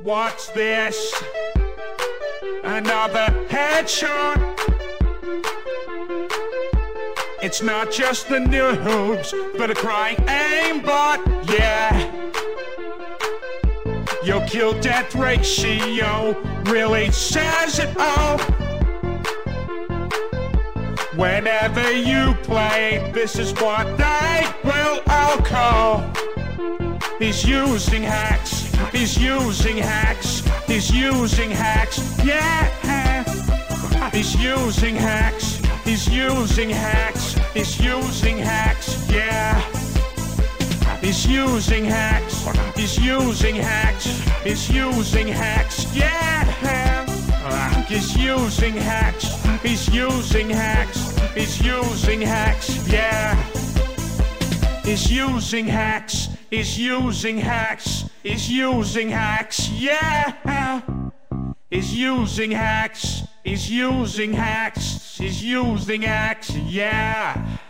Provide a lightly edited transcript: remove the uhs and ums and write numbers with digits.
What's this? Another headshot. It's not just the noobs, but a crying aimbot, yeah. Your kill-death ratio really says it all. Whenever you play, this is what they will all call. He's using hacks, he's using hacks, he's using hacks, yeah. He's using hacks, he's using hacks, he's using hacks, yeah. He's using hacks, he's using hacks, he's using hacks, yeah. He's using hacks, he's using hacks, he's using hacks, yeah. He's using hacks, he's using hacks, he's using hacks, yeah. He's using hacks, he's using hacks, he's using hacks, yeah.